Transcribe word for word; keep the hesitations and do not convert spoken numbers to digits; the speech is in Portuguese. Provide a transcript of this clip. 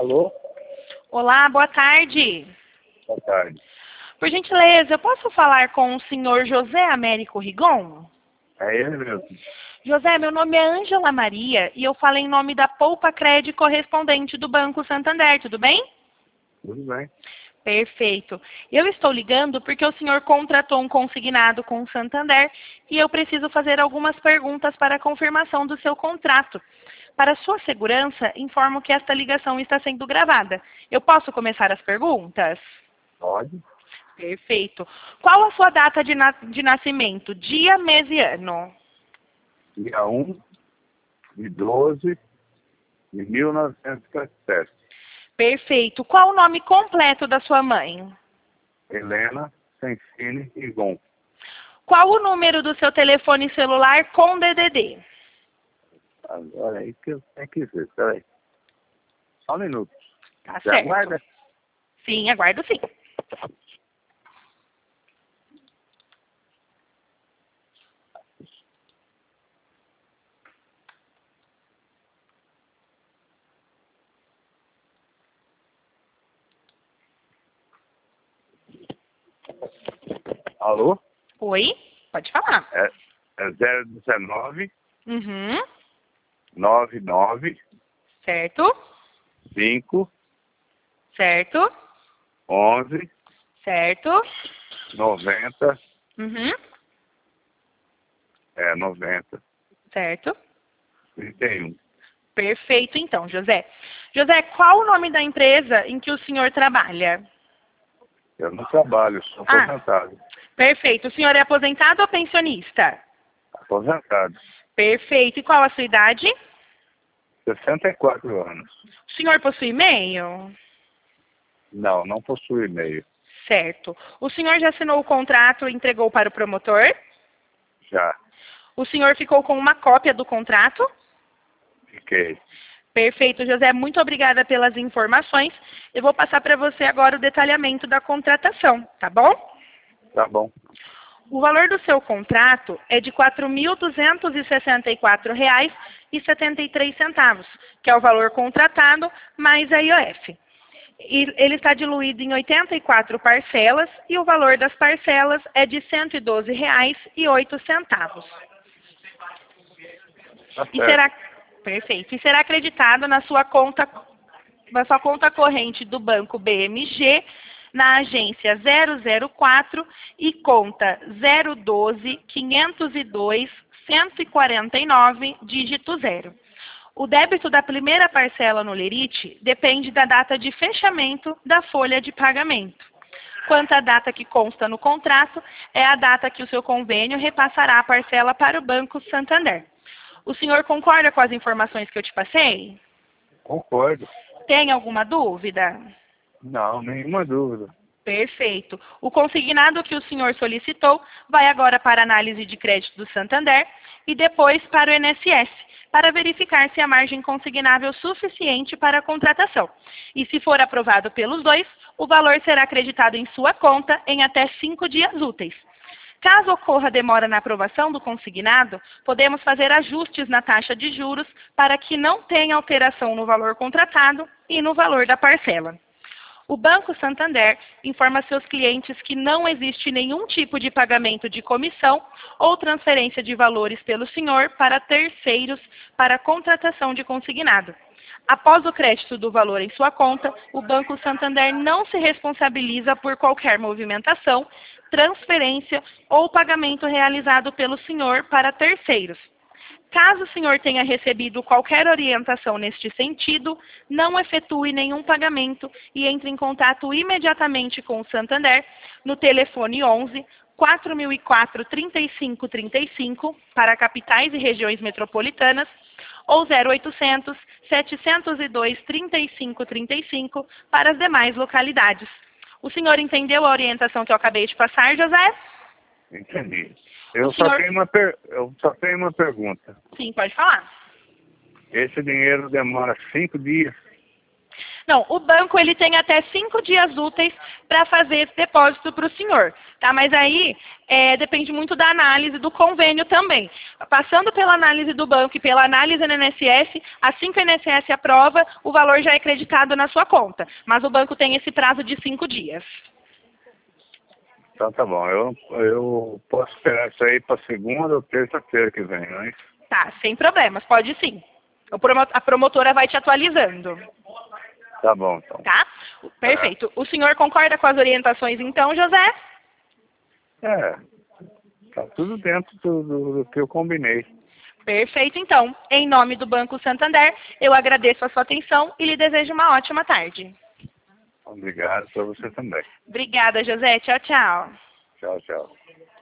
Alô? Olá, boa tarde. Boa tarde. Por gentileza, eu posso falar com o senhor José Américo Rigon? É ele mesmo. José, meu nome é Ângela Maria e eu falo em nome da Poupa Cred correspondente do Banco Santander, tudo bem? Tudo bem. Perfeito. Eu estou ligando porque o senhor contratou um consignado com o Santander e eu preciso fazer algumas perguntas para a confirmação do seu contrato. Para sua segurança, informo que esta ligação está sendo gravada. Eu posso começar as perguntas? Pode. Perfeito. Qual a sua data de, na de nascimento? Dia, mês e ano? Dia um de doze de mil novecentos e cinquenta e sete. Perfeito. Qual o nome completo da sua mãe? Helena Sensini Rigon. Qual o número do seu telefone celular com D D D? Agora aí que eu tenho que ver. Peraí. Só um minuto. Tá Você certo. aguarda? Sim, aguardo sim. Alô? Oi? Pode falar. É, é zero dezenove, Uhum. noventa e nove, Certo. cinco, Certo. onze, Certo. noventa, Uhum. é noventa, Certo. trinta e um. Perfeito, então, José. José, qual o nome da empresa em que o senhor trabalha? Eu não trabalho, sou Ah, aposentado. perfeito. O senhor é aposentado ou pensionista? Aposentado. Perfeito. E qual a sua idade? sessenta e quatro anos. O senhor possui e-mail? Não, não possui e-mail. Certo. O senhor já assinou o contrato e entregou para o promotor? Já. O senhor ficou com uma cópia do contrato? Fiquei. Perfeito, José. Muito obrigada pelas informações. Eu vou passar para você agora o detalhamento da contratação, tá bom? Tá bom. O valor do seu contrato é de quatro mil duzentos e sessenta e quatro reais e setenta e três centavos, que é o valor contratado mais a I O F. E ele está diluído em oitenta e quatro parcelas e o valor das parcelas é de cento e doze reais e oito centavos. Tá E certo. será perfeito. E será acreditado na sua conta na sua conta corrente do banco B M G na agência zero zero quatro e conta zero doze, quinhentos e dois, cento e quarenta e nove, dígito zero. O débito da primeira parcela no Lerite depende da data de fechamento da folha de pagamento. Quanto à data que consta no contrato, é a data que o seu convênio repassará a parcela para o Banco Santander. O senhor concorda com as informações que eu te passei? Concordo. Tem alguma dúvida? Não, nenhuma dúvida. Perfeito. O consignado que o senhor solicitou vai agora para a análise de crédito do Santander e depois para o I N S S, para verificar se a margem consignável é suficiente para a contratação. E se for aprovado pelos dois, o valor será acreditado em sua conta em até cinco dias úteis. Caso ocorra demora na aprovação do consignado, podemos fazer ajustes na taxa de juros para que não tenha alteração no valor contratado e no valor da parcela. O Banco Santander informa seus clientes que não existe nenhum tipo de pagamento de comissão ou transferência de valores pelo senhor para terceiros para contratação de consignado. Após o crédito do valor em sua conta, o Banco Santander não se responsabiliza por qualquer movimentação, transferência ou pagamento realizado pelo senhor para terceiros. Caso o senhor tenha recebido qualquer orientação neste sentido, não efetue nenhum pagamento e entre em contato imediatamente com o Santander no telefone onze, quatro mil e quatro, trinta e cinco trinta e cinco para capitais e regiões metropolitanas ou zero oitocentos, setecentos e dois, trinta e cinco trinta e cinco para as demais localidades. O senhor entendeu a orientação que eu acabei de passar, José? Entendi. Eu O só, senhor... tenho uma per... eu só tenho uma pergunta. Sim, pode falar. Esse dinheiro demora cinco dias? Não, o banco ele tem até cinco dias úteis para fazer esse depósito para o senhor, tá? Mas aí é, depende muito da análise do convênio também. Passando pela análise do banco e pela análise no I N S S, assim que o I N S S aprova, o valor já é creditado na sua conta. Mas o banco tem esse prazo de cinco dias. Então tá bom, eu, eu posso esperar isso aí para segunda ou terça-feira que vem, não é isso? Tá, sem problemas, pode sim. O promo- A promotora vai te atualizando. Tá bom, então. Tá? Perfeito. O senhor concorda com as orientações então, José? É, tá tudo dentro do, do, do que eu combinei. Perfeito, então. Em nome do Banco Santander, eu agradeço a sua atenção e lhe desejo uma ótima tarde. Obrigado para você também. Obrigada, José. Tchau, tchau. Tchau, tchau.